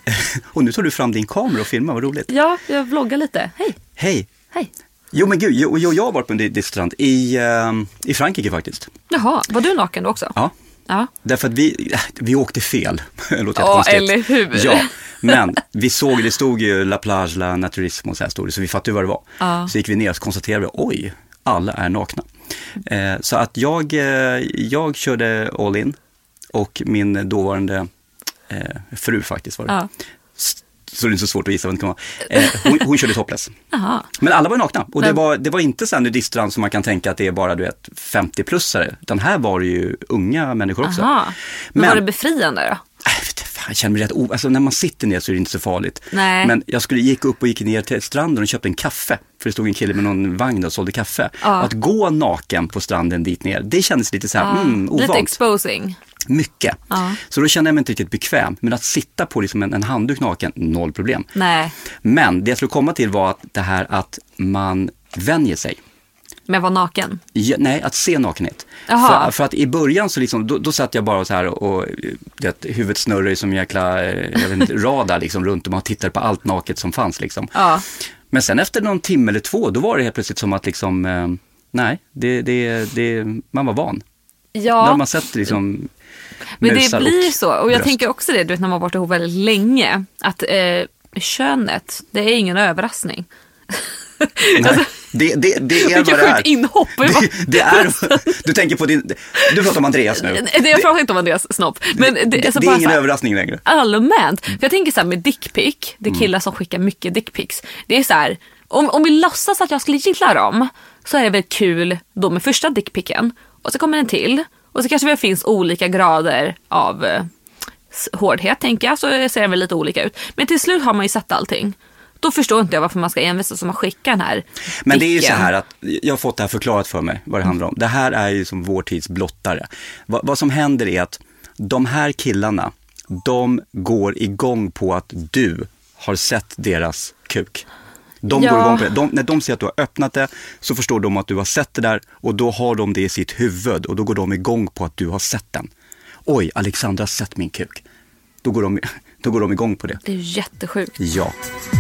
Och nu tar du fram din kamera och filmar, vad roligt. Ja, jag vloggar lite. Hej. Hej. Hej. Jo men gud, jag, jag har varit på en distrand i, uh, i Frankrike faktiskt. Jaha, var du naken då också? Ja. Ja. Därför att vi, vi åkte fel. Låter Ja, konstigt. eller hur? Ja, men vi såg, det stod ju La Plage, La Naturisme och så här stod det, så vi fattade ju vad det var. Ja. Så gick vi ner och konstaterade, oj, alla är nakna. Eh, så att jag, eh, jag körde all in och min dåvarande eh, fru faktiskt var det. Ja. Så det är inte så svårt att gissa vad det kan vara. Eh, hon, hon körde topless. Aha. Men alla var nakna. Och det Men... var, det var inte så här nudiststrand som man kan tänka att det är bara du vet, femtio-plussare. Utan här var det ju unga människor också. Aha. Men, Men var det befriande då? Jag, vet, fan, jag känner mig rätt o... Alltså när man sitter ner så är det inte så farligt. Nej. Men jag skulle gick upp och gick ner till stranden och köpte en kaffe. För det stod en kille med någon vagn och sålde kaffe. Ja. Och att gå naken på stranden dit ner, det kändes lite så här, Ja. mm, ovant. Lite exposing. Mycket. Ja. Så då kände jag mig inte riktigt bekväm. Men att sitta på liksom en, en handduk naken, noll problem. Nej. Men det jag skulle komma till var att det här att man vänjer sig. Men var naken? Ja, nej, att se nakenhet. Jaha. För, för att i början så liksom, då, då satt jag bara så här och det, huvudet snurrade som en jäkla jag vet inte, radar liksom runt och man tittade på allt naket som fanns liksom. Ja. Men sen efter någon timme eller två, då var det helt plötsligt som att liksom, eh, nej, det, det, det, man var van. Ja. Då har man sett liksom Men det musar blir och så. Och jag bröst. tänker också det, du vet, när man har varit ihop väldigt länge. Att eh, könet, det är ingen överraskning. Nej, det, det, det är Vilket vad det är. sjukt inhopp. Det, det är. Du tänker på din, du pratar om Andreas nu. Det, jag pratar inte om Andreas snopp. Men det, Det, alltså det bara är ingen så här, överraskning längre. allmänt. För jag tänker så här med dickpic, det är killar som skickar mycket dickpics. Det är så här, om, om vi låtsas att jag skulle gilla dem, så är det väl kul då med första dickpicken. Och så kommer en till. Och så kanske det finns olika grader av eh, hårdhet, tänker jag. Så ser det väl lite olika ut. Men till slut har man ju sett allting. Då förstår inte jag varför man ska envisas som att skicka den här Men det är ju dicken. så här att jag har fått det här förklarat för mig vad det handlar om. Det här är ju som vår tids blottare. Va, vad som händer är att de här killarna, de går igång på att du har sett deras kuk. De Ja. går igång på det. De, när de ser att du har öppnat det så förstår de att du har sett det där och då har de det i sitt huvud och då går de igång på att du har sett den. Oj, Alexandra har sett min kuk. Då går de, då går de igång på det. Det är ju jättesjukt. Ja.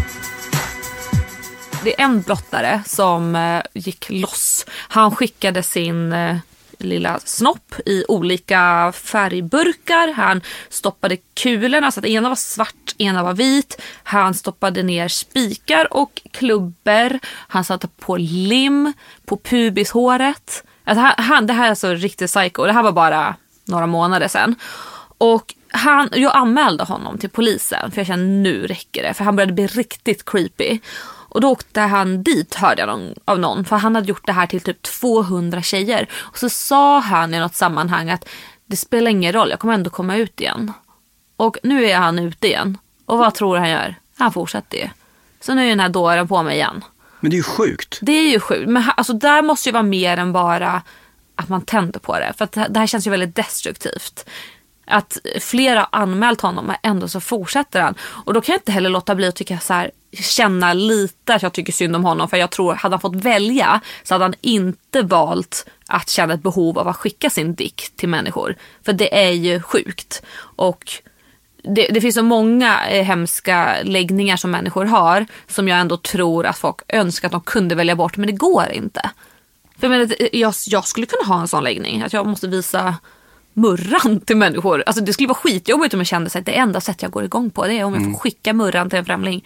Det är en blottare som eh, gick loss. Han skickade sin eh, lilla snopp i olika färgburkar. Han stoppade kulorna så att ena var svart, ena var vit. Han stoppade ner spikar och klubbor. Han satte på lim på pubishåret. Alltså, han, han, det här är alltså riktigt psycho. Det här var bara några månader sedan. Och han, jag anmälde honom till polisen för jag kände nu räcker det. För han började bli riktigt creepy. Och då åkte han dit, hörde jag någon, av någon. För han hade gjort det här till typ tvåhundra tjejer. Och så sa han i något sammanhang att det spelar ingen roll, jag kommer ändå komma ut igen. Och nu är han ute igen. Och vad tror han gör? Han fortsätter ju. Så nu är den här dåren på mig igen. Men det är ju sjukt. Det är ju sjukt. Men alltså, där måste ju vara mer än bara att man tänder på det. För att det här känns ju väldigt destruktivt. Att flera har anmält honom men ändå så fortsätter han. Och då kan jag inte heller låta bli att tycka så här, känna lite att jag tycker synd om honom. För jag tror, hade han fått välja så hade han inte valt att känna ett behov av att skicka sin dick till människor. För det är ju sjukt. Och det, det finns så många eh, hemska läggningar som människor har som jag ändå tror att folk önskar att de kunde välja bort. Men det går inte. För jag, menar, jag, jag skulle kunna ha en sån läggning. Att jag måste visa murran till människor. Alltså det skulle vara skitjobbigt om jag kände sig att det enda sätt jag går igång på det är om jag får skicka murran till en främling.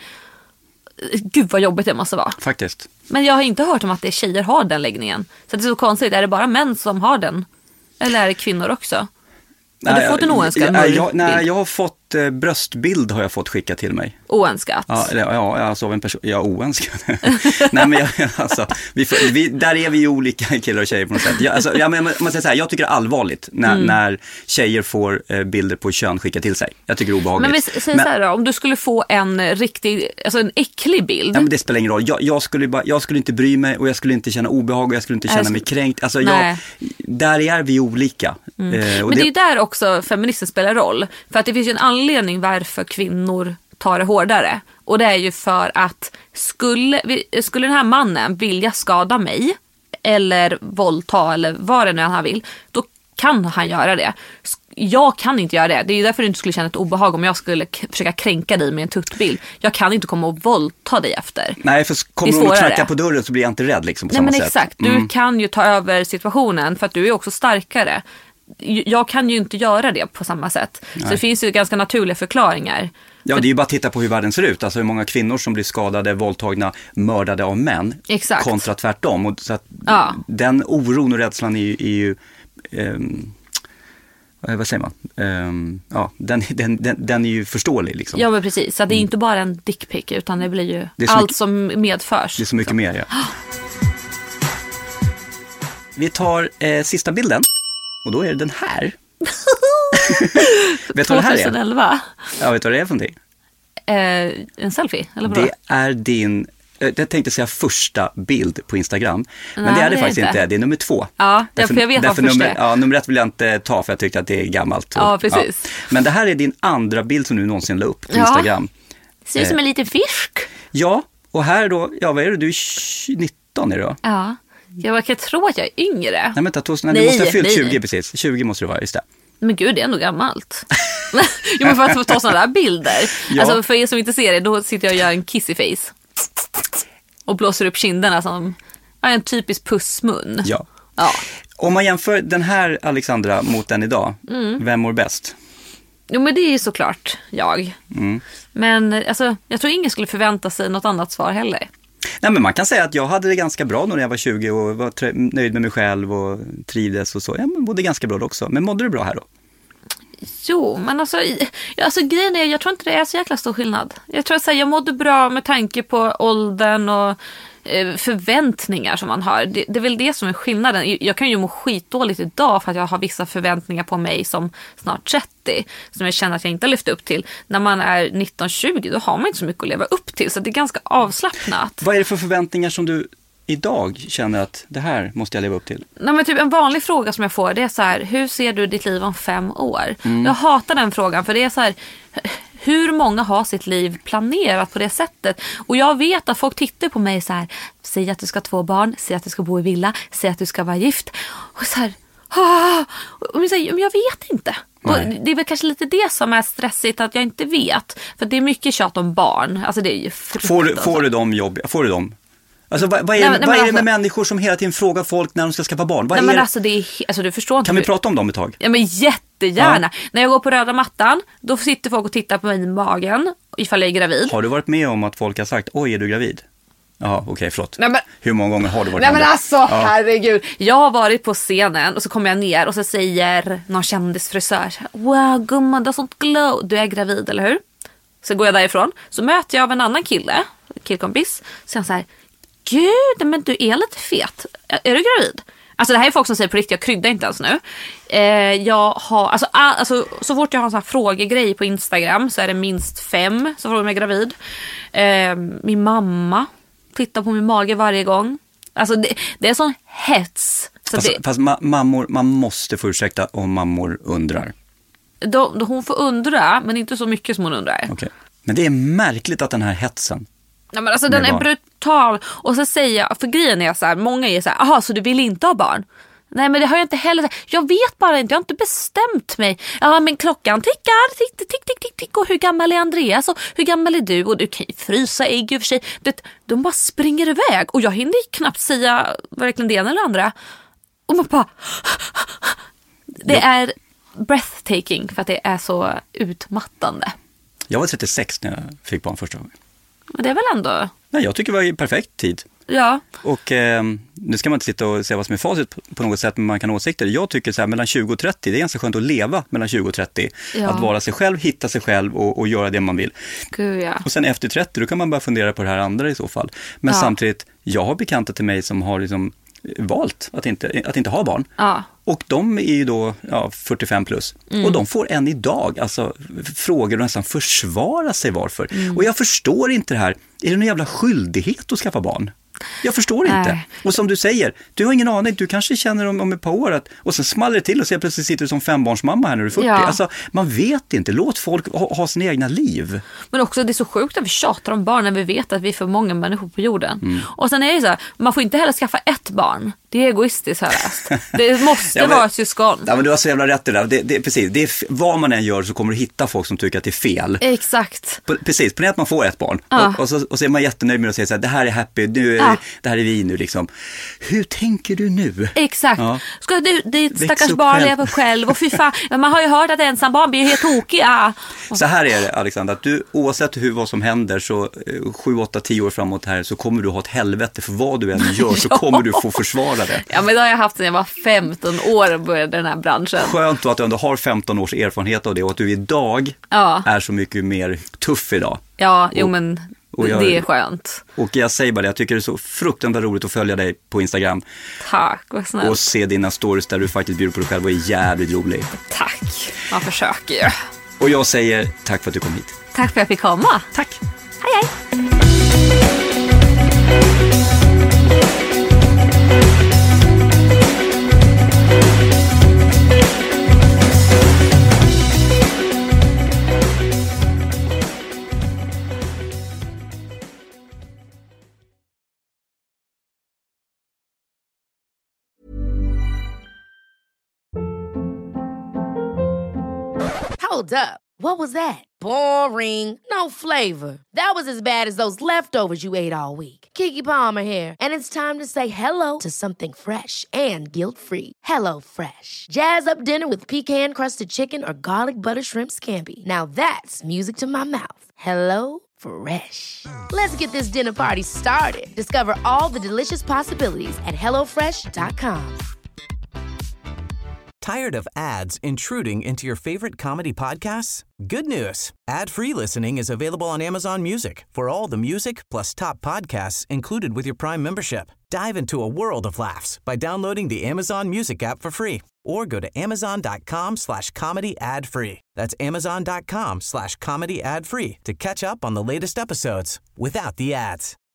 Gud vad jobbigt det måste vara. Faktiskt. Men jag har inte hört om att det är tjejer har den läggningen. Så det är så konstigt. Är det bara män som har den? Eller är det kvinnor också? Har du fått en oönskad nej, jag, murrbild? nej, jag har fått eh, bröstbild har jag fått skicka till mig. Oönskat? Ja, eller, ja alltså av en person, ja oönskad. nej men jag, alltså, vi, vi, där är vi ju olika killar och tjejer på något sätt. Jag, alltså, jag, man säger så här, jag tycker det är allvarligt när, mm. när tjejer får eh, bilder på kön skicka till sig. Jag tycker det är obehagligt. Men vi säger så här då, om du skulle få en riktig, alltså en äcklig bild. Ja, men det spelar ingen roll. Jag, jag, skulle bara, jag skulle inte bry mig och jag skulle inte känna obehag och jag skulle inte känna mig kränkt. Alltså jag, där är vi olika. Mm. Eh, och men det, det är ju där också feminister spelar roll. För att det finns ju en anledning varför kvinnor tar det hårdare. Och det är ju för att skulle, skulle den här mannen vilja skada mig eller våldta eller vad det nu han vill, då kan han göra det. Jag kan inte göra det. Det är därför du inte skulle känna ett obehag om jag skulle k- försöka kränka dig med en tuttbild. Jag kan inte komma och våldta dig efter. Nej, för kommer de att knacka på dörren så blir jag inte rädd liksom, på Nej, samma men sätt. exakt. Du Mm. kan ju ta över situationen för att du är också starkare. Jag kan ju inte göra det på samma sätt. Nej. Så det finns ju ganska naturliga förklaringar. Ja, för... det är ju bara att titta på hur världen ser ut. Alltså hur många kvinnor som blir skadade, våldtagna, mördade av män. Exakt. Kontra tvärtom. Och så att ja. Den oron och rädslan är ju... Är ju um, vad säger man? Um, ja, den, den, den, den är ju förståelig liksom. Ja, men precis. Så det är inte bara en dickpic utan det blir ju det allt mycket, som medförs. Det är så mycket så. mer, ja. Vi tar eh, sista bilden. Och då är det den här. Vet du vad det här är? tjugoelva Ja, vet du vad det är för någonting? Eh, en selfie, eller vadå? Det är din, jag tänkte säga första bild på Instagram. Men Nej, det är det, det faktiskt inte. inte. Det är nummer två. Ja, därför, för jag vet därför vad först nummer, är. ja, nummer ett vill jag inte ta för jag tyckte att det är gammalt. Och, ja, precis. Ja. Men det här är din andra bild som du någonsin la upp på ja. Instagram. Ser ut som en liten fisk. Ja, och här då, ja vad är det? Du är nitton är det då? Ja, jag kan tro att jag är yngre. Nej, vänta, tos, nej, nej, du måste ha fyllt nej, tjugo nej. precis. tjugo måste du vara, just det. Men gud, det är ändå gammalt. Jo, men för att få ta sådana där bilder. Ja. Alltså för er som inte ser det, då sitter jag och gör en kissy face. Och blåser upp kinderna som en typisk pussmun. Ja. Ja. Om man jämför den här Alexandra mot den idag, mm. vem mår bäst? Jo, men det är ju såklart jag. Mm. Men alltså, jag tror ingen skulle förvänta sig något annat svar heller. Nej, men man kan säga att jag hade det ganska bra när jag var tjugo och var trö- nöjd med mig själv och trivdes och så. Ja, men mådde ganska bra också. Men mådde du bra här då? Jo, men alltså, alltså grejen är, jag tror inte det är så jäkla stor skillnad. Jag tror att jag mådde bra med tanke på åldern och eh, förväntningar som man har. Det, det är väl det som är skillnaden. Jag kan ju må skitdåligt idag för att jag har vissa förväntningar på mig som snart trettio. Som jag känner att jag inte har lyft upp till. När man är nitton tjugo, då har man inte så mycket att leva upp till. Så det är ganska avslappnat. Vad är det för förväntningar som du idag känner att det här måste jag leva upp till? Nej, men typ en vanlig fråga som jag får, det är så här: hur ser du ditt liv om fem år? Mm. Jag hatar den frågan, för det är så här: hur många har sitt liv planerat på det sättet? Och jag vet att folk tittar på mig så här: säg att du ska ha två barn, säg att du ska bo i villa, säg att du ska vara gift. Och så här, ah! Och jag säger, men jag vet inte. Och det är väl kanske lite det som är stressigt, att jag inte vet. För det är mycket tjat om barn. Alltså det är ju får du, får du dem jobb? Får du dem? Alltså, vad, vad är, nej, men, vad är det med alltså, människor som hela tiden frågar folk när de ska skaffa barn? Vad nej, är men det? alltså, det är, alltså, du förstår inte. Kan vi hur... prata om dem ett tag? Ja, men jättegärna. Ja. När jag går på röda mattan, då sitter folk och tittar på mig i magen ifall jag är gravid. Har du varit med om att folk har sagt, oj, är du gravid? Ja, okej, okay, förlåt. Nej, men... Hur många gånger har du varit Nej, med? Men alltså, ja. herregud. Jag har varit på scenen och så kommer jag ner och så säger någon kändisfrisör: wow, gumman, du har sånt glow. Du är gravid, eller hur? Så går jag därifrån. Så möter jag av en annan kille, killkompis. Så jag så här: gud, men du är lite fet. Är du gravid? Alltså det här är folk som säger på riktigt, jag kryddar inte ens nu. Eh, jag har, alltså, all, alltså så fort jag har en sån här frågegrej på Instagram så är det minst fem som frågar om jag är gravid. Eh, min mamma tittar på min mage varje gång. Alltså det, det är sån hets. Så fast det, fast ma- mammor, man måste få ursäkta om mammor undrar. Då, då hon får undra, men inte så mycket som hon undrar. Okay. Men det är märkligt att den här hetsen. Ja, men alltså den är brutal. Och så säger jag, för grejen är så här, många är så här: aha, så du vill inte ha barn? Nej, men det har jag inte heller. Jag vet bara inte, jag har inte bestämt mig. Ja, men klockan tickar, tick, tick, tick, tick, tick. Och hur gammal är Andreas? Och hur gammal är du? Och du kan ju frysa ägg i och för sig. Det, de bara springer iväg. Och jag hinner knappt säga verkligen det ena eller andra. Och man bara... Det ja. är breathtaking för att det är så utmattande. Jag var trettiosex när jag fick barn första gången. Men det är väl ändå... Nej, jag tycker det var en perfekt tid. Ja. Och eh, nu ska man inte sitta och säga vad som är facit på, på något sätt, men man kan ha åsikter. Jag tycker så här, mellan tjugo och trettio, det är ganska skönt att leva mellan tjugo och trettio. Ja. Att vara sig själv, hitta sig själv och, och göra det man vill. Gud, ja. Och sen efter trettio, då kan man bara fundera på det här andra i så fall. Men ja. samtidigt, jag har bekanta till mig som har liksom valt att inte, att inte ha barn. Ja. Och de är ju då ja, fyrtiofem plus. Mm. Och de får än idag alltså, frågor och nästan försvara sig varför. Mm. Och jag förstår inte det här. Är det någon jävla skyldighet att skaffa barn? Jag förstår inte. Nej. Och som du säger, du har ingen aning. Du kanske känner om, om ett par år att, och sen smaller det till och så plötsligt sitter du som fembarnsmamma här när du är fyrtio. Ja. Alltså, man vet inte. Låt folk ha, ha sina egna liv. Men också det är så sjukt att vi tjatar om barn när vi vet att vi är för många människor på jorden. Mm. Och sen är det så här, man får inte heller skaffa ett barn. Det är egoistiskt här. Det måste ja, men, vara ett syskon. Ja, men du har så jävla rätt i det där. Det, det, precis, det är, vad man än gör så kommer du hitta folk som tycker att det är fel. Exakt. P- precis, på det att man får ett barn. Ja. Och, och, så, och så är man jättenöjd med att säga så här, det här är happy, nu är, ja. det här är vi nu liksom. Hur tänker du nu? Exakt. Ja. Ska du, ditt stackars barn leva själv och fy fan, man har ju hört att ensam barn blir helt tokiga. Så här är det, Alexandra, att du oavsett hur vad som händer så sju, åtta, tio år framåt här så kommer du ha ett helvete för vad du än gör så ja. kommer du få försvara det. Ja, men det har jag haft sedan jag var femton år och började den här branschen. Skönt då att du ändå har femton års erfarenhet av det och att du idag ja. är så mycket mer tuff idag. Ja, jo och, men och jag, det är skönt. Och jag säger bara det, jag tycker det är så fruktansvärt roligt att följa dig på Instagram. Tack, vad snällt. Och se dina stories där du faktiskt bjuder på dig själv och är jävligt rolig. Tack, man försöker ju. Och jag säger tack för att du kom hit. Tack för att jag fick komma. Tack. Hej hej. Hold up. What was that? Boring. No flavor. That was as bad as those leftovers you ate all week. Keke Palmer here, and it's time to say hello to something fresh and guilt-free. Hello Fresh. Jazz up dinner with pecan-crusted chicken or garlic butter shrimp scampi. Now that's music to my mouth. Hello Fresh. Let's get this dinner party started. Discover all the delicious possibilities at hello fresh dot com. Tired of ads intruding into your favorite comedy podcasts? Good news. Ad-free listening is available on Amazon Music for all the music plus top podcasts included with your Prime membership. Dive into a world of laughs by downloading the Amazon Music app for free or go to amazon.com slash comedy ad free. That's amazon.com slash comedy ad free to catch up on the latest episodes without the ads.